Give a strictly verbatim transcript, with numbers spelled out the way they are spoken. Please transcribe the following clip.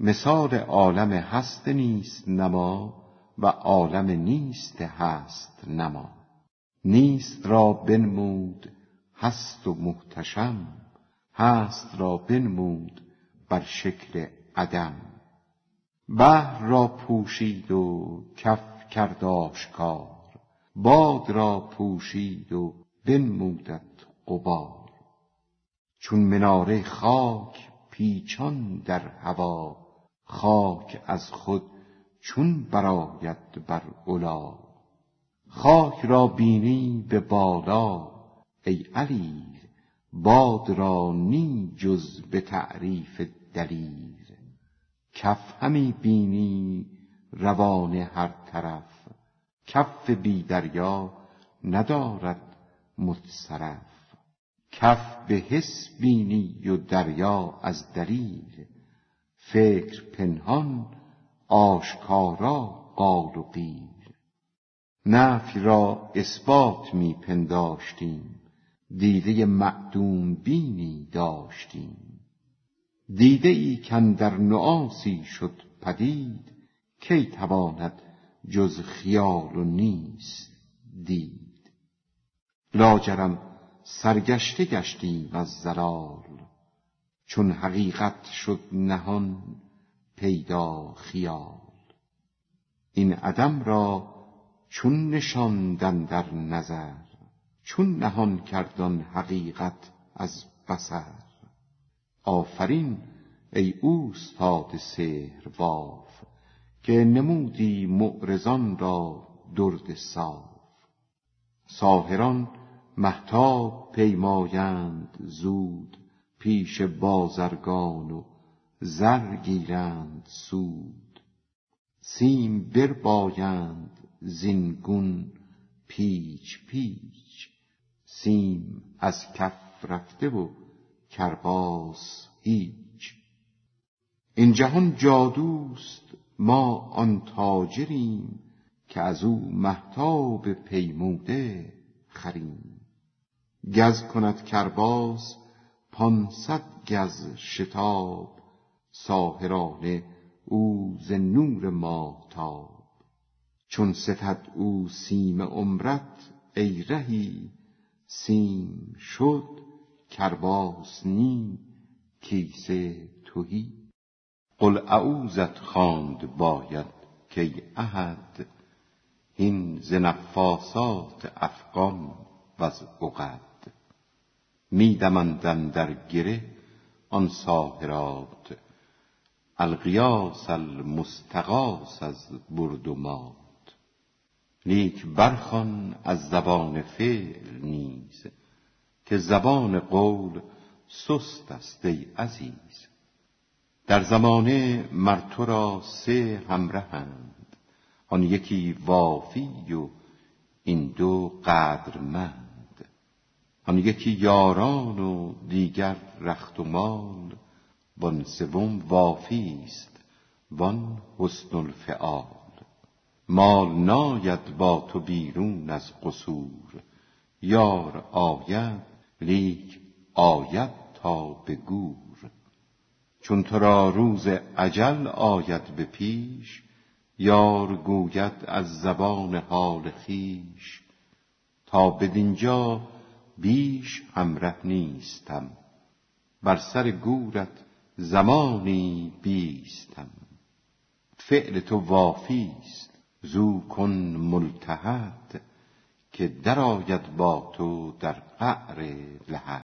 مثال عالم هست نیست نما و عالم نیست هست نما. نیست را بنمود هست و محتشم، هست را بنمود بر شکل عدم. بحر را پوشید و کف کرد آشکار، باد را پوشید و بنمودت غبار. چون مناره خاک پیچان در هوا، خاک از خود چون برآید بر علا. خاک را بینی به بالا ای علیل، باد را نی جز به تعریف دلیل. کف همی بینی روان هر طرف، کف بی دریا ندارد متصرف. کف به حس بینی و دریا از دلیل، فکر پنهان آشکارا قال و قیل. نفی را اثبات می پنداشتیم، دیده معدوم بینی داشتیم. دیده ای کاندر نعاسی شد پدید، کی تواند جز خیال و نیست دید. لاجرم سرگشته گشتیم از ضلال، چون حقیقت شد نهان پیدا خیال. این عدم را چون نشاندن در نظر، چون نهان کردن حقیقت از بصر. آفرین ای اوستاد سحر باف، که نمودی معرضان را درد صاف. ساحران مهتاب پیمایند زود، پیش بازرگان و زر گیرند سود. سیم بربایند زینگون پیچ پیچ، سیم از کف رفته و کرباس هیچ. این جهان جادوست ما آن تاجریم، که از او مهتاب پیموده خریم. گز کند کرباس پانصد گز شتاب، ساحرانه او ز نور ماهتاب. چون ستد او سیم عمرت ای رهی، سیم شد کرباس نی کیسه تهی. قل اعوذت خواند باید کی احد، هین ز نفاسات افغان وز عقد. می دمندم در گره آن ساحرات، الغیاث المستغاث از برد و مات. لیک برخوان از زبان فعل نیز، که زبان قول سست است ای عزیز. در زمانه مر تو را سه همرهند، آن یکی وافی و این دو قدرمند. آن یکی یاران و دیگر رخت و مال، وان سوم وافی است وان حسن الفعال. مال ناید با تو بیرون از قصور، یار آید لیک آید تا به گور. چون تو را روز اجل آید به پیش، یار گوید از زبان حال خویش. تا بدینجا بیش همره نیستم، بر سر گورت زمانی بیستم. فعل تو وافی است زو کن ملتحد، که در آید با تو در قعر لحد.